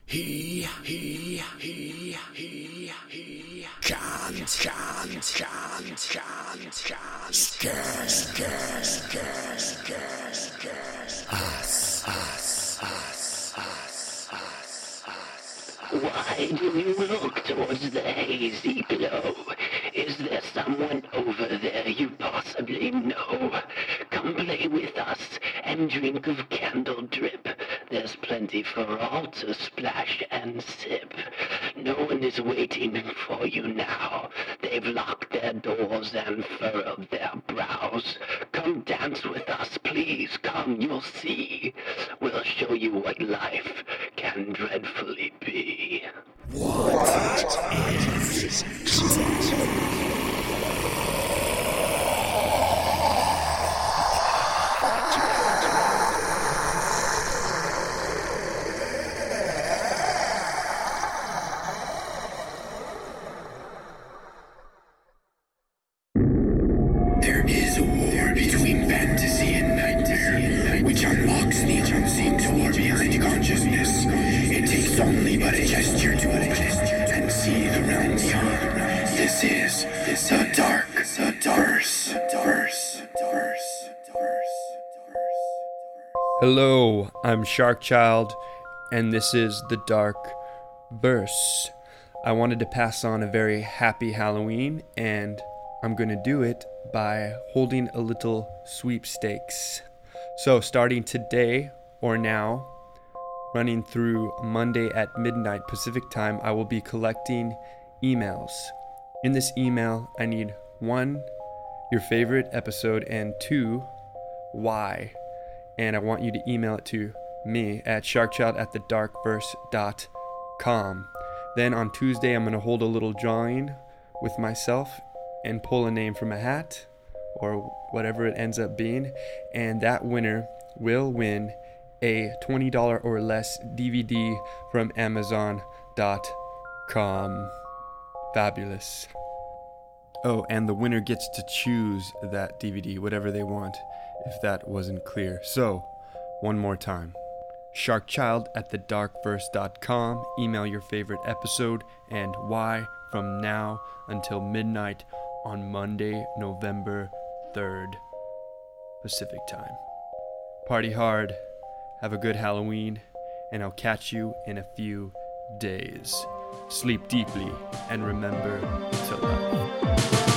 Why do you look towards the hazy glow? Is there someone over there you possibly know? Come play with us and drink of candle drip. There's plenty for all to splash and sip. No one is waiting for you now. They've locked their doors and furrowed their brows. Come dance with us, please. Come, you'll see. We'll show you what life can dreadfully be. What is There is a war between fantasy and nightmare, which unlocks the unseen door behind consciousness. It takes only but a gesture to open it and see the realm beyond. This is the dark verse. Hello, I'm Sharkchild, and this is The Dark Verse. I wanted to pass on a very happy Halloween, and I'm going to do it by holding a little sweepstakes. So starting today, or now, running through Monday at midnight Pacific time, I will be collecting emails. In this email, I need 1, your favorite episode, and 2, why. And I want you to email it to me at sharkchild@thedarkverse.com. Then on Tuesday, I'm going to hold a little drawing with myself and pull a name from a hat or whatever it ends up being. And that winner will win a $20 or less DVD from Amazon.com. Fabulous. Oh, and the winner gets to choose that DVD, whatever they want, if that wasn't clear. So, one more time. Sharkchild@thedarkverse.com. Email your favorite episode and why from now until midnight on Monday, November 3rd, Pacific time. Party hard, have a good Halloween, and I'll catch you in a few days. Sleep deeply and remember to love.